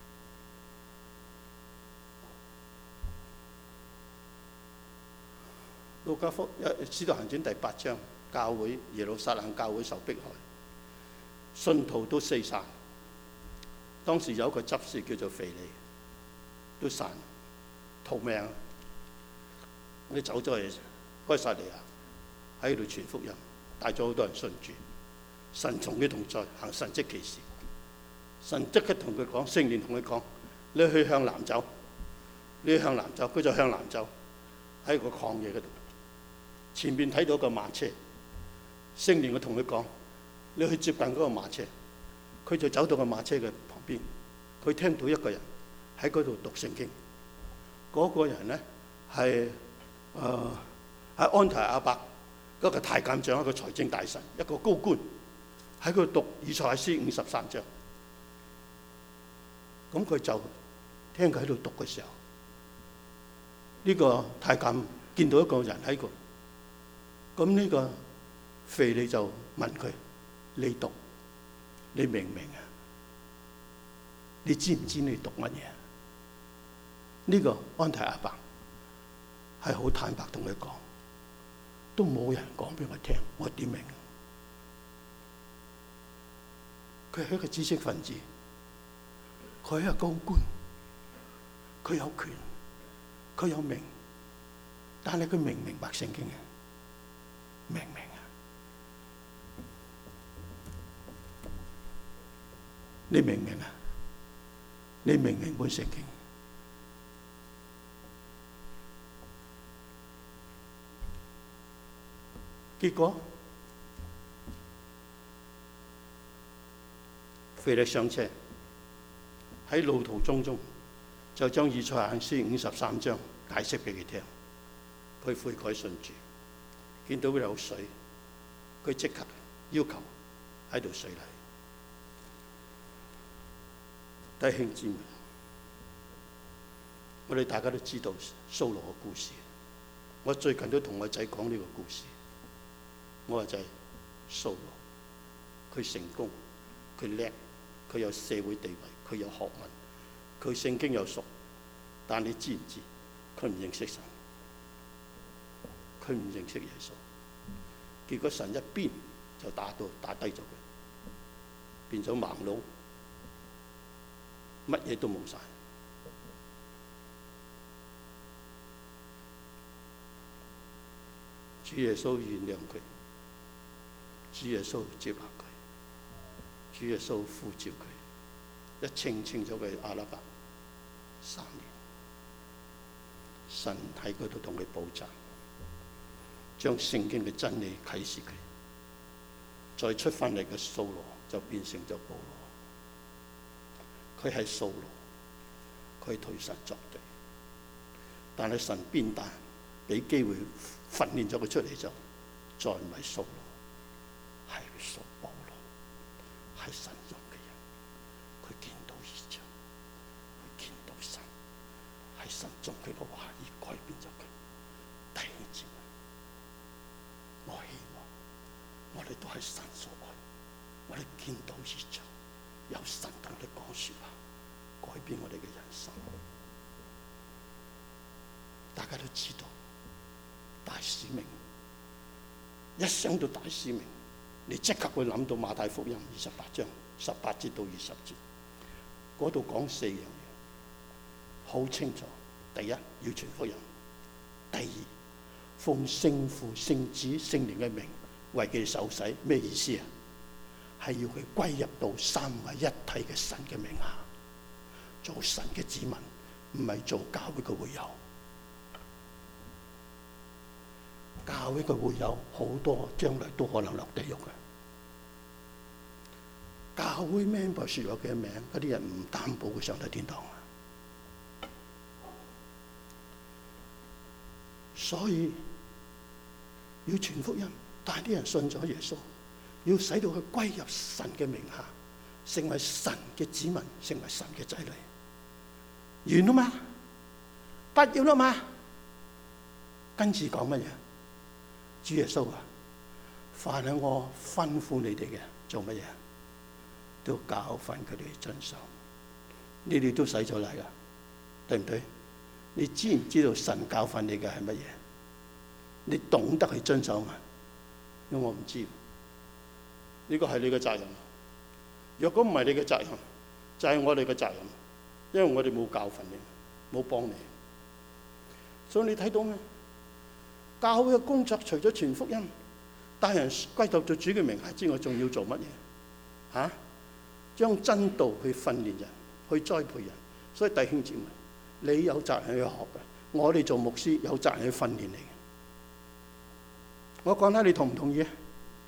路加福音《使徒行傳》第八章，教會耶路撒冷教會受迫害，信徒都四散。當時有一個執事叫做腓利，都散逃命。我哋走咗去該撒利亞，喺度傳福音，帶咗好多人信主。神同佢同在，行神蹟奇事。神即刻同佢講，聖靈同佢講：你去向南走，你去向南走。佢就向南走，喺個曠野嗰度。前面睇到個馬車，聖靈佢同佢講：你去接近嗰個馬車。佢就走到個馬車嘅旁邊，佢聽到一個人喺嗰度讀聖經。嗰、那個人咧係誒喺安提阿伯嗰個太監長，一個財政大臣，一個高官，喺嗰度讀以賽亞書五十三章。咁佢就聽佢喺度讀嘅時候，呢、這個太監見到一個人喺度。咁呢個腓利就問佢：你讀，你明唔明啊？你知唔知你讀乜嘢？呢、這個安提阿伯係好坦白同佢講，都冇人講俾我聽，我點明？佢係一個知識分子，佢係一個高官，佢有權，佢有名，但係佢明唔明白聖經嘅？明唔明啊？你明唔明啊？你明唔明本聖經？結果腓力上車，喺路途中中就將以賽亞書五十三章解釋俾佢聽，佢悔改信主。見到佢有水，佢即刻要求喺度水禮。弟兄姊妹，我哋大家都知道掃羅嘅故事。我最近都同我仔講呢個故事。我話就係掃羅，佢成功，佢叻，佢有社會地位，佢有學問，佢聖經又熟，但你知唔知佢唔認識神？佢唔認識耶穌，結果神一鞭就打到打低咗佢，變咗盲佬，乜嘢都冇晒。主耶穌原諒佢，主耶穌接納佢，主耶穌呼召佢，一清清咗佢阿拉伯三年，神喺嗰度同佢補習。將聖經嘅真理啟示佢，再出翻嚟嘅掃羅就變成咗保羅。佢係掃羅，佢同神作對，但係神鞭打，俾機會訓練咗佢出嚟就再唔係掃羅，係掃保羅，係神用嘅人。佢見到異象，佢見到神，係神將佢嘅話語改變咗佢。弟兄姊妹，我希望我哋都係神所愛，我哋見到異象，有神同我哋講說話，改變我哋嘅人生。大家都知道大使命，一想到大使命，你即刻會諗到馬太福音二十八章十八節到二十節，嗰度講四樣嘢，好清楚。第一，要傳福音；第二，奉聖父、聖子、聖靈嘅名為佢哋受洗，咩意思啊？係要佢歸入到三位一體嘅神嘅名下，做神嘅子民，唔係做教會嘅會友。教會嘅會友好多，將來都可能落地獄嘅。教會 member 説咗嘅名，嗰啲人唔擔保佢上到天堂啊！ 所以要傳福音，帶啲人信咗耶穌，要使到佢歸入神嘅名下，成為神嘅子民，成為神嘅仔女。完啦嘛，不要啦嘛。跟住講乜嘢？主耶穌話：凡係我吩咐你哋嘅，做乜嘢？都教訓佢哋遵守。你哋都洗咗禮噶，對唔對？你知唔知道神教訓你嘅係乜嘢？你懂得去遵守嘛？因為我唔知，呢個係你嘅責任。若果唔係你嘅責任，就係我哋嘅責任，因為我哋冇教訓你，冇幫你。所以你睇到咩？教會嘅工作除咗傳福音、帶人歸到做主嘅名下之外，仲要做乜嘢？嚇、啊，將真道去訓練人，去栽培人。所以弟兄姊妹，你有責任去學嘅，我哋做牧師有責任去訓練你。我講啦，你同唔同意啊？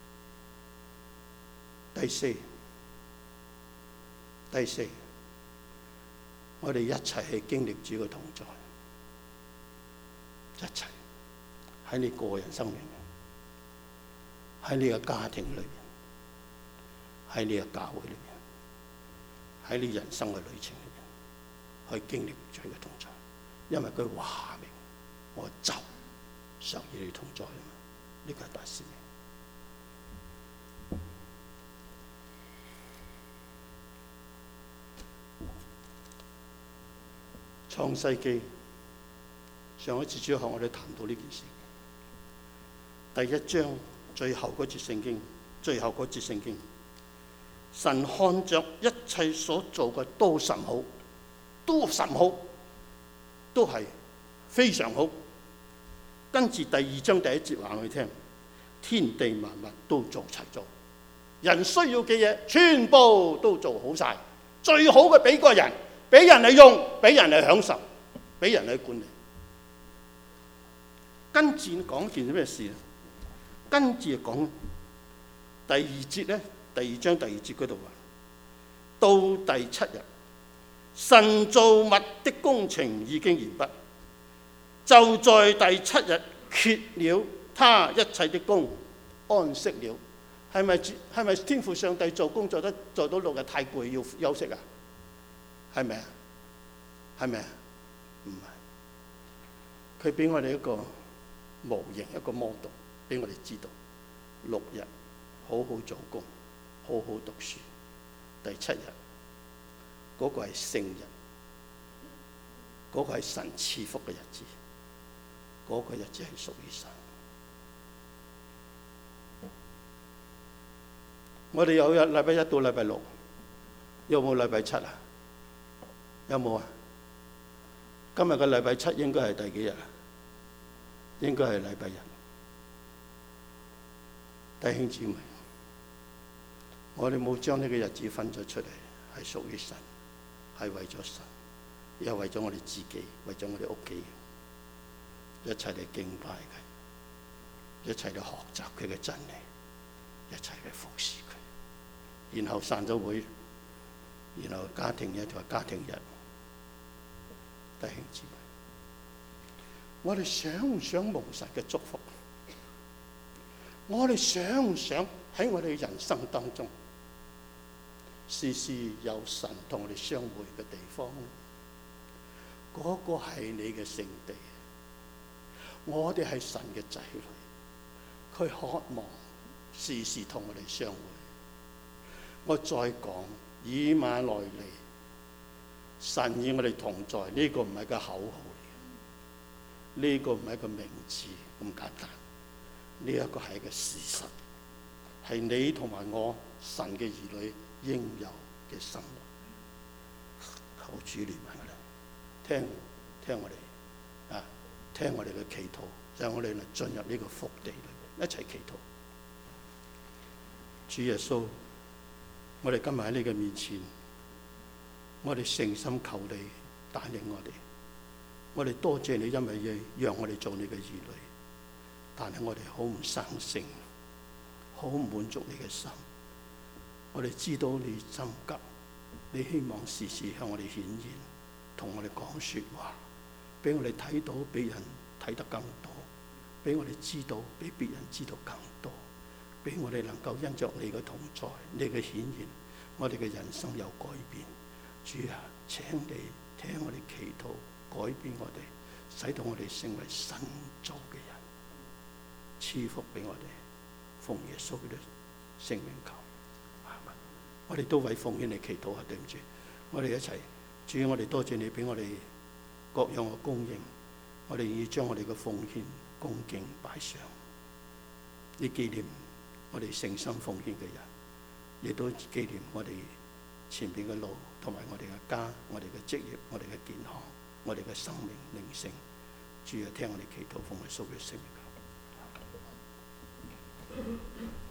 第四，第四，我哋一齊去經歷主嘅同在，一齊喺你個人生命，喺你嘅家庭裏邊，喺你嘅教會裏邊，喺你人生嘅旅程裏邊，去經歷主嘅同在。因為佢話明，我就常與你同在啊嘛，呢個係大使命。創世記上一次主日學我哋談到呢件事，第一章最後嗰節聖經，最後嗰節聖經，神看着一切所做嘅都甚好，都甚好，都係非常好。跟住第二章第一節話我哋聽，天地萬物都做齊咗，人需要嘅嘢全部都做好晒，最好嘅俾個人。俾人嚟用，俾人嚟享受，俾人嚟管理。跟住講件咩事咧？跟住講第二節咧，第二章第二節嗰度話，到第七日，神造物的工程已經完畢，就在第七日歇了他一切的工，安息了。係咪係咪天父上帝做工做得做到六日太攰要休息啊？係咪啊？係咪啊？唔係，佢俾我哋一個模型，一個 model， 俾我哋知道六日好好做工，好好讀書。第七日嗰個係聖日，嗰個係神賜福嘅日子，嗰個日子係屬於神。我哋有日禮拜一到禮拜六，有冇禮拜七啊？有冇啊？今日嘅禮拜七應該係第幾日啊？應該係禮拜日。弟兄姊妹，我哋冇將呢個日子分咗出嚟，係屬於神，係為咗神，又為咗我哋自己，為咗我哋屋企，一齊嚟敬拜佢，一齊嚟學習佢嘅真理，一齊嚟服侍佢，然後散咗會，然後家庭日就係家庭日。弟兄姊妹，我哋想唔想蒙神嘅祝福？我哋想唔想喺我哋人生當中，時時有神同我哋相會嘅地方？嗰個係你嘅聖地。我哋係神嘅仔女，佢渴望時時同我哋相會。我再講，以馬內利。神與我哋同在，呢、這個唔係個口號嚟嘅，呢、這個唔係一個名字咁簡單，呢、這、一個係一個事實，係你同埋我神嘅兒女應有嘅生活。求主憐憫我哋，聽聽我哋啊，聽我哋嘅祈禱，就係、是、我哋嚟進入呢個福地裏邊，一齊祈禱。主耶穌，我哋今日喺你嘅面前。我哋誠心求你帶領我哋，我哋多謝你，因為要讓我哋做你嘅兒女。但係我哋好唔生性，好唔滿足你嘅心。我哋知道你心急，你希望時時向我哋顯現，同我哋講說話，俾我哋睇到比人睇得更多， 俾我哋知道，俾別人知道更多，俾我哋能夠因着你嘅同在，你嘅顯現，我哋嘅人生有改變。主啊，請你聽我哋祈禱，改變我哋，使到我哋成為新造嘅人，賜福俾我哋。奉耶穌嘅聖名求，阿們。我哋都為奉獻嚟祈禱啊！對唔住，我哋一齊，主，我哋多謝你俾我哋各樣嘅供應，我哋願意將我哋嘅奉獻恭敬擺上，以紀念我哋誠心奉獻嘅人，亦都紀念我哋前邊嘅路，同埋我哋嘅家、我哋嘅職業、我哋嘅健康、我哋嘅生命靈性。主啊，聽我哋祈禱，奉耶穌嘅聖名。